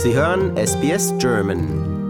Sie hören SBS German.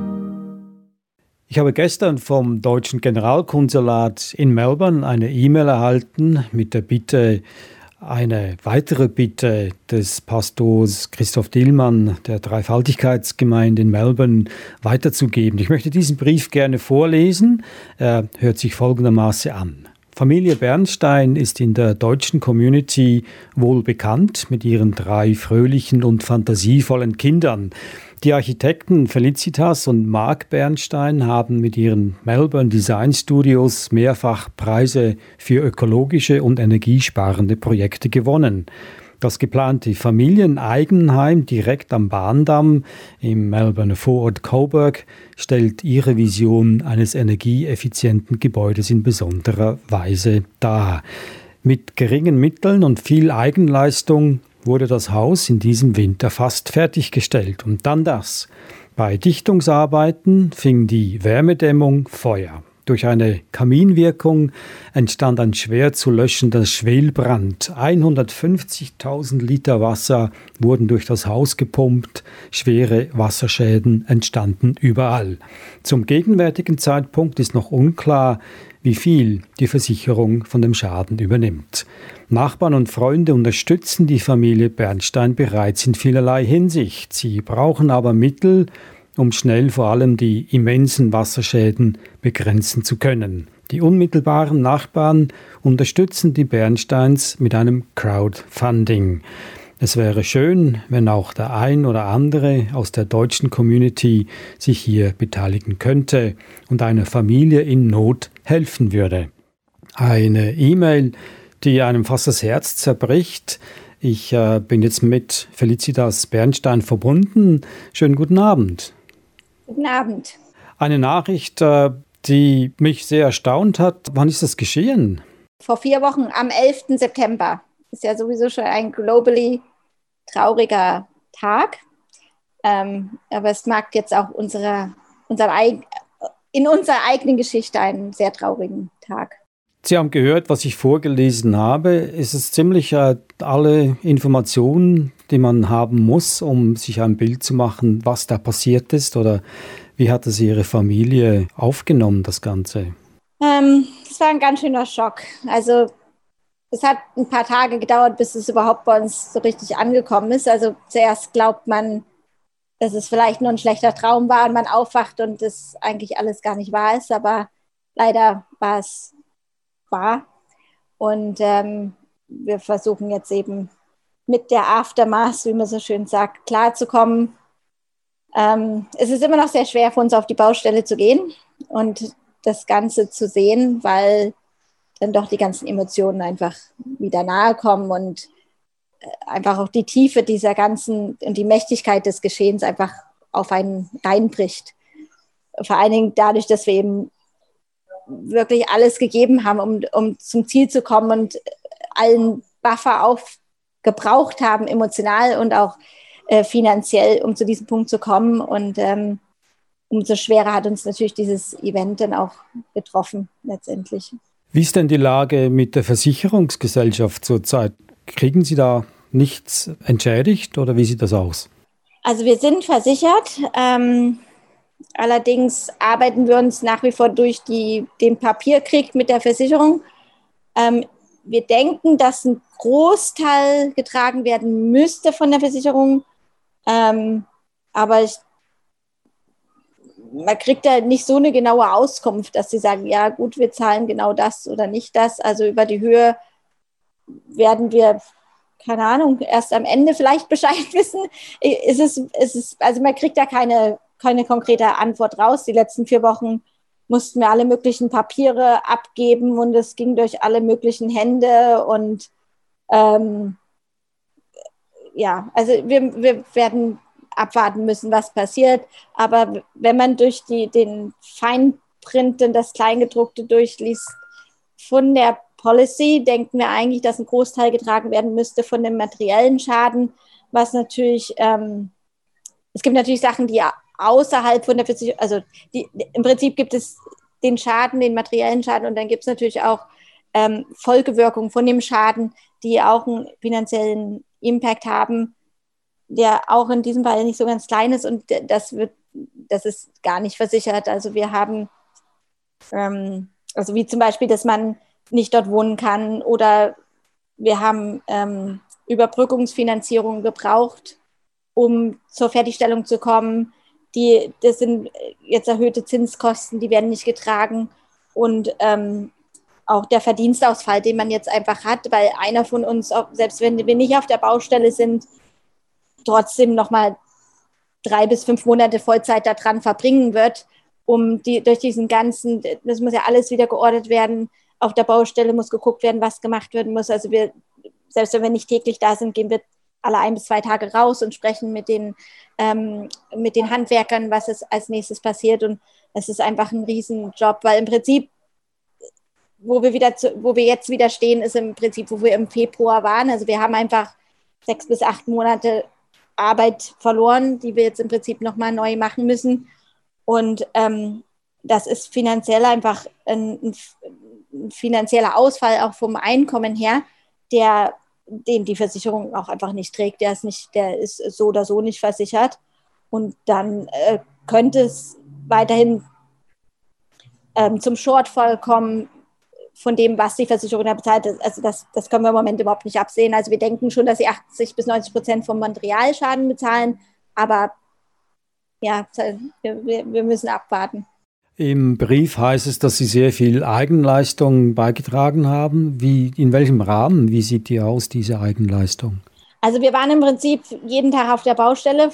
Ich habe gestern vom deutschen Generalkonsulat in Melbourne eine E-Mail erhalten mit der Bitte, eine weitere Bitte des Pastors Christoph Dillmann der Dreifaltigkeitsgemeinde in Melbourne weiterzugeben. Ich möchte diesen Brief gerne vorlesen. Er hört sich folgendermaßen an. Familie Bernstein ist in der deutschen Community wohl bekannt mit ihren 3 fröhlichen und fantasievollen Kindern. Die Architekten Felicitas und Marc Bernstein haben mit ihren Melbourne Design Studios mehrfach Preise für ökologische und energiesparende Projekte gewonnen. Das geplante Familieneigenheim direkt am Bahndamm im Melbourne Vorort Coburg stellt ihre Vision eines energieeffizienten Gebäudes in besonderer Weise dar. Mit geringen Mitteln und viel Eigenleistung wurde das Haus in diesem Winter fast fertiggestellt. Und dann das. Bei Dichtungsarbeiten fing die Wärmedämmung Feuer. Durch eine Kaminwirkung entstand ein schwer zu löschender Schwelbrand. 150.000 Liter Wasser wurden durch das Haus gepumpt. Schwere Wasserschäden entstanden überall. Zum gegenwärtigen Zeitpunkt ist noch unklar, wie viel die Versicherung von dem Schaden übernimmt. Nachbarn und Freunde unterstützen die Familie Bernstein bereits in vielerlei Hinsicht. Sie brauchen aber Mittel, um schnell vor allem die immensen Wasserschäden begrenzen zu können. Die unmittelbaren Nachbarn unterstützen die Bernsteins mit einem Crowdfunding. Es wäre schön, wenn auch der ein oder andere aus der deutschen Community sich hier beteiligen könnte und einer Familie in Not helfen würde. Eine E-Mail, die einem fast das Herz zerbricht. Ich bin jetzt mit Felicitas Bernstein verbunden. Schönen guten Abend. Guten Abend. Eine Nachricht, die mich sehr erstaunt hat. Wann ist das geschehen? Vor 4 Wochen, am 11. September. Ist ja sowieso schon ein globally trauriger Tag. Aber es mag jetzt auch in unserer eigenen Geschichte einen sehr traurigen Tag. Sie haben gehört, was ich vorgelesen habe. Es ist ziemlich alle Informationen, die man haben muss, um sich ein Bild zu machen, was da passiert ist, oder wie hat es Ihre Familie aufgenommen, das Ganze? Es war ein ganz schöner Schock. Also es hat ein paar Tage gedauert, bis es überhaupt bei uns so richtig angekommen ist. Also zuerst glaubt man, dass es vielleicht nur ein schlechter Traum war und man aufwacht und das eigentlich alles gar nicht wahr ist, aber leider war es wahr. Und wir versuchen jetzt eben mit der Aftermath, wie man so schön sagt, klarzukommen. Es ist immer noch sehr schwer für uns, auf die Baustelle zu gehen und das Ganze zu sehen, weil dann doch die ganzen Emotionen einfach wieder nahe kommen und einfach auch die Tiefe dieser ganzen und die Mächtigkeit des Geschehens einfach auf einen reinbricht. Vor allen Dingen dadurch, dass wir eben wirklich alles gegeben haben, um zum Ziel zu kommen und allen Buffer aufgebraucht haben, emotional und auch finanziell, um zu diesem Punkt zu kommen. Und umso schwerer hat uns natürlich dieses Event dann auch getroffen letztendlich. Wie ist denn die Lage mit der Versicherungsgesellschaft zurzeit? Kriegen Sie da nichts entschädigt oder wie sieht das aus? Also wir sind versichert. Allerdings arbeiten wir uns nach wie vor durch den Papierkrieg mit der Versicherung. Wir denken, dass ein Großteil getragen werden müsste von der Versicherung. Aber man kriegt da nicht so eine genaue Auskunft, dass sie sagen, ja gut, wir zahlen genau das oder nicht das. Also über die Höhe werden wir, keine Ahnung, erst am Ende vielleicht Bescheid wissen. Also man kriegt da keine konkrete Antwort raus. Die letzten 4 Wochen mussten wir alle möglichen Papiere abgeben und es ging durch alle möglichen Hände und ja, also wir werden abwarten müssen, was passiert. Aber wenn man durch den Feinprint und das Kleingedruckte durchliest von der Policy, denken wir eigentlich, dass ein Großteil getragen werden müsste von dem materiellen Schaden, was natürlich, es gibt natürlich Sachen, die außerhalb von der Versicherung, also im Prinzip gibt es den Schaden, den materiellen Schaden und dann gibt es natürlich auch Folgewirkungen von dem Schaden, die auch einen finanziellen Impact haben. der auch in diesem Fall nicht so ganz klein ist und das ist gar nicht versichert. Also wir haben, also wie zum Beispiel, dass man nicht dort wohnen kann oder wir haben Überbrückungsfinanzierung gebraucht, um zur Fertigstellung zu kommen. Das sind jetzt erhöhte Zinskosten, die werden nicht getragen und auch der Verdienstausfall, den man jetzt einfach hat, weil einer von uns, selbst wenn wir nicht auf der Baustelle sind, trotzdem nochmal 3 bis 5 Monate Vollzeit daran verbringen wird, durch diesen ganzen, das muss ja alles wieder geordnet werden, auf der Baustelle muss geguckt werden, was gemacht werden muss. Also selbst wenn wir nicht täglich da sind, gehen wir alle 1 bis 2 Tage raus und sprechen mit den Handwerkern, was ist als nächstes passiert. Und es ist einfach ein Riesenjob, weil im Prinzip, wo wir jetzt wieder stehen, ist im Prinzip, wo wir im Februar waren. Also wir haben einfach 6 bis 8 Monate Arbeit verloren, die wir jetzt im Prinzip nochmal neu machen müssen. Und das ist finanziell einfach ein finanzieller Ausfall auch vom Einkommen her, den die Versicherung auch einfach nicht trägt. Der ist so oder so nicht versichert. Und dann könnte es weiterhin zum Shortfall kommen von dem, was die Versicherung da bezahlt. Also das können wir im Moment überhaupt nicht absehen. Also wir denken schon, dass sie 80-90% vom Materialschaden bezahlen, aber ja, wir müssen abwarten. Im Brief heißt es, dass Sie sehr viel Eigenleistung beigetragen haben. In welchem Rahmen? Wie sieht die aus, diese Eigenleistung? Also wir waren im Prinzip jeden Tag auf der Baustelle,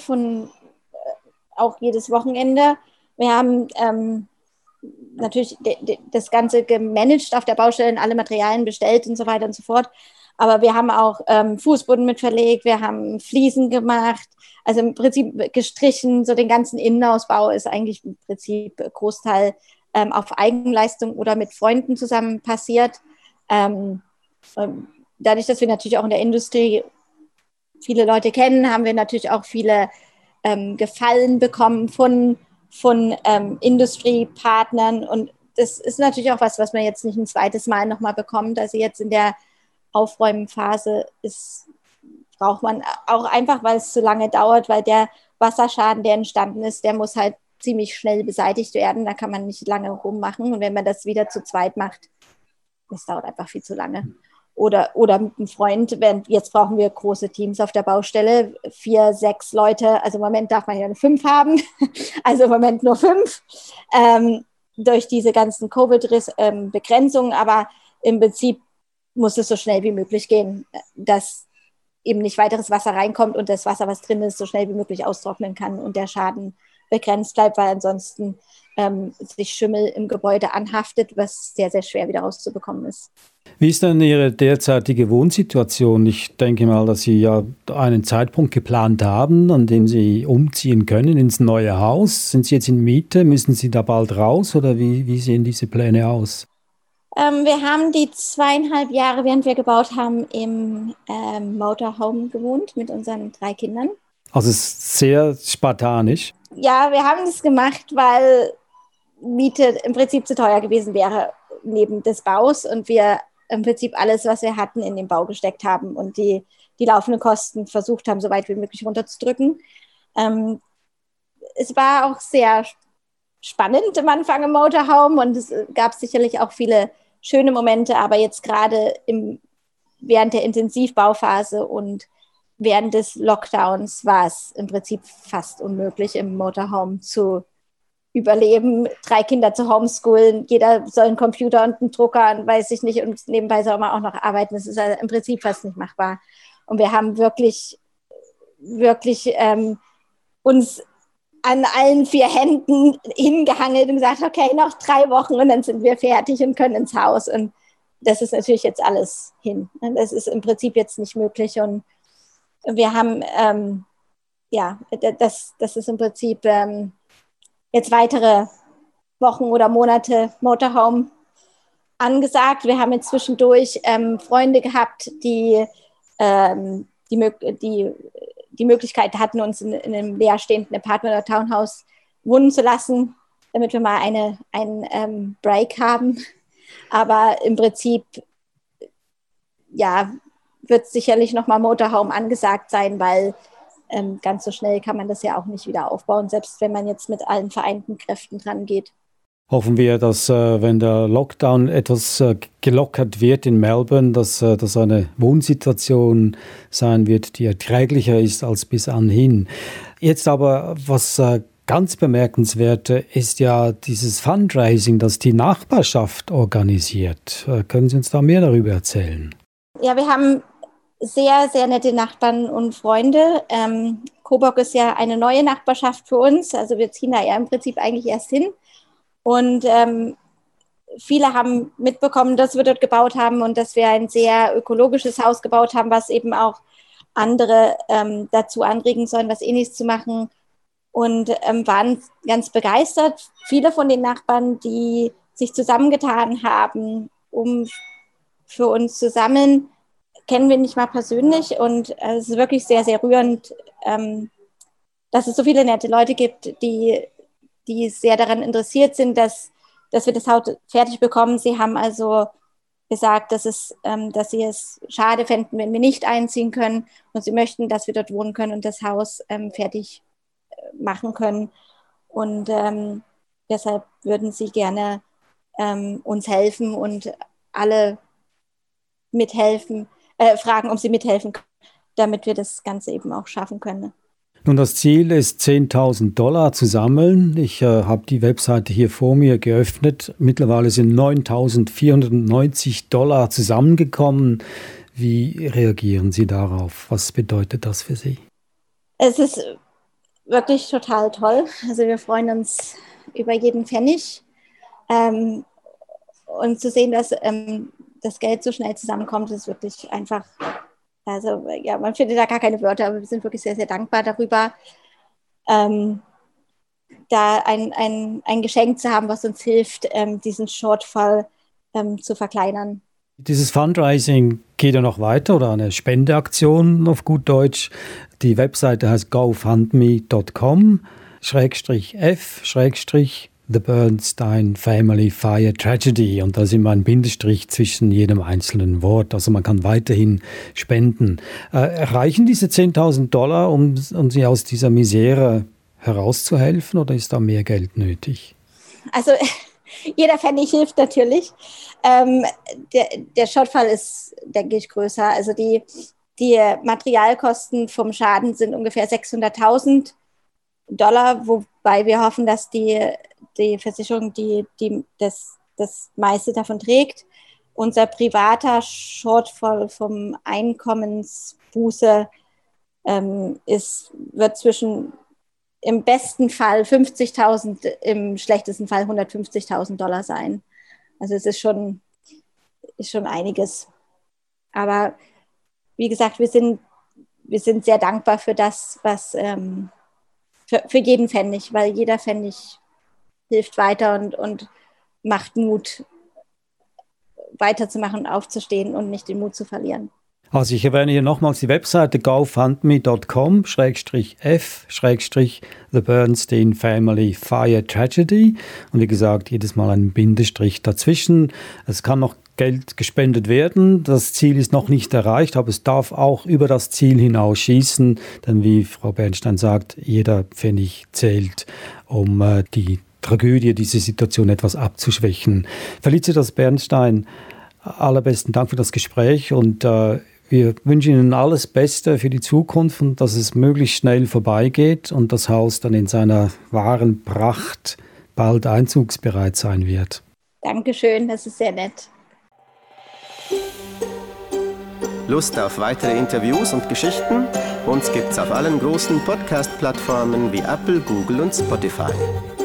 auch jedes Wochenende. Wir haben natürlich das Ganze gemanagt auf der Baustelle, alle Materialien bestellt und so weiter und so fort. Aber wir haben auch Fußboden mit verlegt, wir haben Fliesen gemacht, also im Prinzip gestrichen, so den ganzen Innenausbau ist eigentlich im Prinzip Großteil auf Eigenleistung oder mit Freunden zusammen passiert. Dadurch, dass wir natürlich auch in der Industrie viele Leute kennen, haben wir natürlich auch viele Gefallen bekommen von Industriepartnern und das ist natürlich auch was man jetzt nicht ein zweites Mal nochmal bekommt. Also jetzt in der Aufräumphase braucht man auch einfach, weil es zu lange dauert, weil der Wasserschaden, der entstanden ist, der muss halt ziemlich schnell beseitigt werden. Da kann man nicht lange rummachen. Und wenn man das wieder zu zweit macht, das dauert einfach viel zu lange. Oder mit einem Freund, jetzt brauchen wir große Teams auf der Baustelle, 4, 6 Leute, also im Moment darf man ja nur 5 haben, also im Moment nur 5, durch diese ganzen Covid-Begrenzungen, aber im Prinzip muss es so schnell wie möglich gehen, dass eben nicht weiteres Wasser reinkommt und das Wasser, was drin ist, so schnell wie möglich austrocknen kann und der Schaden begrenzt bleibt, weil ansonsten sich Schimmel im Gebäude anhaftet, was sehr, sehr schwer wieder rauszubekommen ist. Wie ist denn Ihre derzeitige Wohnsituation? Ich denke mal, dass Sie ja einen Zeitpunkt geplant haben, an dem Sie umziehen können ins neue Haus. Sind Sie jetzt in Miete? Müssen Sie da bald raus oder wie sehen diese Pläne aus? Wir haben die 2,5 Jahre, während wir gebaut haben, im Motorhome gewohnt mit unseren 3 Kindern. Also es ist sehr spartanisch. Ja, wir haben das gemacht, weil Miete im Prinzip zu teuer gewesen wäre neben des Baus und wir im Prinzip alles, was wir hatten, in den Bau gesteckt haben und die laufenden Kosten versucht haben, so weit wie möglich runterzudrücken. Es war auch sehr spannend am Anfang im Motorhome und es gab sicherlich auch viele schöne Momente, aber jetzt gerade während der Intensivbauphase und während des Lockdowns war es im Prinzip fast unmöglich, im Motorhome zu überleben, 3 Kinder zu homeschoolen, jeder soll einen Computer und einen Drucker und weiß ich nicht, und nebenbei soll man auch noch arbeiten. Das ist also im Prinzip fast nicht machbar. Und wir haben wirklich uns an allen 4 Händen hingehangelt und gesagt, okay, noch 3 Wochen und dann sind wir fertig und können ins Haus. Und das ist natürlich jetzt alles hin. Das ist im Prinzip jetzt nicht möglich. Und wir haben, das ist im Prinzip jetzt weitere Wochen oder Monate Motorhome angesagt. Wir haben jetzt zwischendurch Freunde gehabt, die Möglichkeit hatten, uns in einem leerstehenden Apartment oder Townhouse wohnen zu lassen, damit wir mal einen Break haben. Aber im Prinzip, ja, wird sicherlich nochmal Motorhome angesagt sein, weil ganz so schnell kann man das ja auch nicht wieder aufbauen, selbst wenn man jetzt mit allen vereinten Kräften dran geht. Hoffen wir, dass wenn der Lockdown etwas gelockert wird in Melbourne, dass das eine Wohnsituation sein wird, die erträglicher ist als bis anhin. Jetzt aber, was ganz bemerkenswert ist ja dieses Fundraising, das die Nachbarschaft organisiert. Können Sie uns da mehr darüber erzählen? Ja, wir haben sehr, sehr nette Nachbarn und Freunde. Coburg ist ja eine neue Nachbarschaft für uns. Also wir ziehen da ja im Prinzip eigentlich erst hin. Und viele haben mitbekommen, dass wir dort gebaut haben und dass wir ein sehr ökologisches Haus gebaut haben, was eben auch andere dazu anregen sollen, was Ähnliches zu machen. Und waren ganz begeistert. Viele von den Nachbarn, die sich zusammengetan haben, um für uns zu sammeln, kennen wir nicht mal persönlich. Und es ist wirklich sehr, sehr rührend, dass es so viele nette Leute gibt, die sehr daran interessiert sind, dass wir das Haus fertig bekommen. Sie haben also gesagt, dass sie es schade fänden, wenn wir nicht einziehen können. Und sie möchten, dass wir dort wohnen können und das Haus fertig machen können. Und deshalb würden sie gerne uns helfen und alle mithelfen, fragen, ob sie mithelfen können, damit wir das Ganze eben auch schaffen können. Nun, das Ziel ist, $10.000 zu sammeln. Ich habe die Webseite hier vor mir geöffnet. Mittlerweile sind $9.490 zusammengekommen. Wie reagieren Sie darauf? Was bedeutet das für Sie? Es ist wirklich total toll. Also wir freuen uns über jeden Pfennig. Und zu sehen, dass das Geld so schnell zusammenkommt, ist wirklich einfach... Also ja, man findet da gar keine Wörter, aber wir sind wirklich sehr, sehr dankbar darüber, da ein Geschenk zu haben, was uns hilft, diesen Shortfall zu verkleinern. Dieses Fundraising geht ja noch weiter oder eine Spendeaktion auf gut Deutsch. Die Webseite heißt gofundme.com/f/The Bernstein Family Fire Tragedy und da ist immer ein Bindestrich zwischen jedem einzelnen Wort. Also man kann weiterhin spenden. Reichen diese $10.000, um Sie aus dieser Misere herauszuhelfen oder ist da mehr Geld nötig? Also jeder Pfennig hilft natürlich. Der Shortfall ist, denke ich, größer. Also die Materialkosten vom Schaden sind ungefähr $600.000, wobei wir hoffen, dass die Versicherung das meiste davon trägt. Unser privater Shortfall vom Einkommensbuße wird zwischen im besten Fall $50.000, im schlechtesten Fall $150.000 sein. Also es ist schon einiges. Aber wie gesagt, wir sind sehr dankbar für das, was für jeden Pfennig, weil jeder Pfennig hilft weiter und macht Mut, weiterzumachen, aufzustehen und nicht den Mut zu verlieren. Also ich erwähne hier nochmals die Webseite gofundme.com/f/The Bernstein Family Fire Tragedy und wie gesagt, jedes Mal ein Bindestrich dazwischen. Es kann noch Geld gespendet werden. Das Ziel ist noch nicht erreicht, aber es darf auch über das Ziel hinaus schießen, denn wie Frau Bernstein sagt, jeder Pfennig zählt, um die Tragödie, diese Situation etwas abzuschwächen. Felicitas Bernstein, allerbesten Dank für das Gespräch und wir wünschen Ihnen alles Beste für die Zukunft und dass es möglichst schnell vorbeigeht und das Haus dann in seiner wahren Pracht bald einzugsbereit sein wird. Dankeschön, das ist sehr nett. Lust auf weitere Interviews und Geschichten? Uns gibt's auf allen großen Podcast-Plattformen wie Apple, Google und Spotify.